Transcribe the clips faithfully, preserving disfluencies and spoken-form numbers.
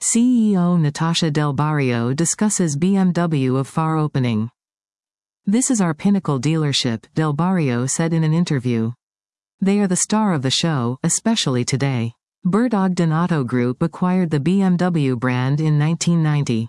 C E O Natasha Del Barrio discusses B M W of Far opening. "This is our pinnacle dealership," Del Barrio said in an interview. "They are the star of the show, especially today." Bert Ogden Auto Group acquired the B M W brand in nineteen ninety.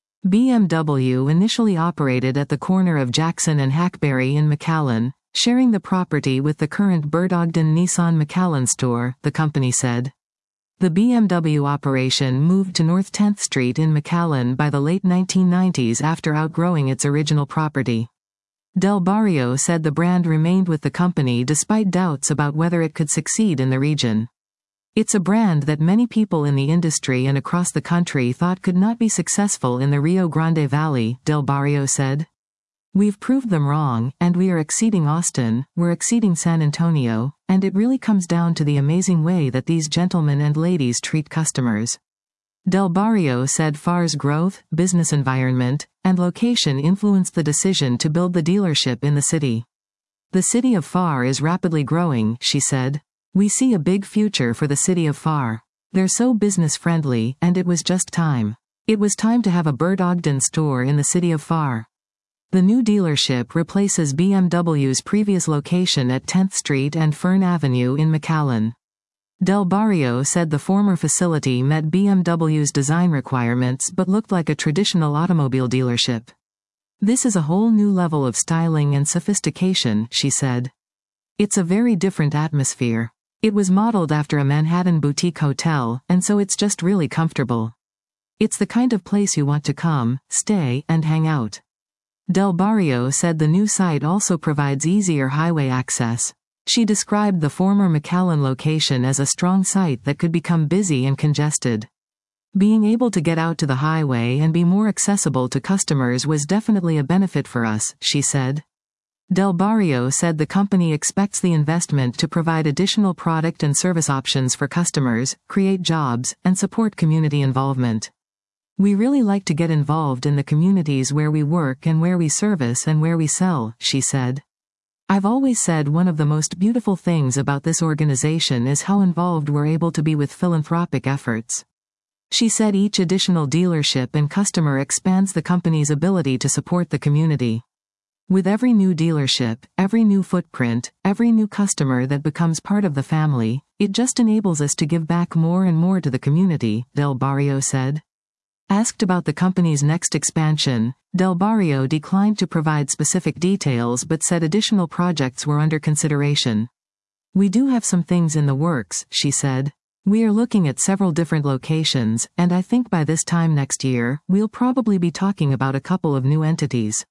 B M W initially operated at the corner of Jackson and Hackberry in McAllen, sharing the property with the current Bert Ogden Nissan McAllen store, the company said. The B M W operation moved to North tenth Street in McAllen by the late nineteen nineties after outgrowing its original property. Del Barrio said the brand remained with the company despite doubts about whether it could succeed in the region. "It's a brand that many people in the industry and across the country thought could not be successful in the Rio Grande Valley," Del Barrio said. "We've proved them wrong, and we are exceeding Austin, we're exceeding San Antonio, and it really comes down to the amazing way that these gentlemen and ladies treat customers." Del Barrio said Far's growth, business environment, and location influenced the decision to build the dealership in the city. "The city of Far is rapidly growing," she said. "We see a big future for the city of Far. They're so business-friendly, and it was just time. It was time to have a Bert Ogden store in the city of Far." The new dealership replaces B M W's previous location at tenth Street and Fern Avenue in McAllen. Del Barrio said the former facility met B M W's design requirements but looked like a traditional automobile dealership. "This is a whole new level of styling and sophistication," she said. "It's a very different atmosphere. It was modeled after a Manhattan boutique hotel, and so it's just really comfortable. It's the kind of place you want to come, stay, and hang out." Del Barrio said the new site also provides easier highway access. She described the former McAllen location as a strong site that could become busy and congested. "Being able to get out to the highway and be more accessible to customers was definitely a benefit for us," she said. Del Barrio said the company expects the investment to provide additional product and service options for customers, create jobs, and support community involvement. "We really like to get involved in the communities where we work and where we service and where we sell," she said. "I've always said one of the most beautiful things about this organization is how involved we're able to be with philanthropic efforts." She said each additional dealership and customer expands the company's ability to support the community. "With every new dealership, every new footprint, every new customer that becomes part of the family, it just enables us to give back more and more to the community," Del Barrio said. Asked about the company's next expansion, Del Barrio declined to provide specific details but said additional projects were under consideration. "We do have some things in the works," she said. "We are looking at several different locations, and I think by this time next year, we'll probably be talking about a couple of new entities."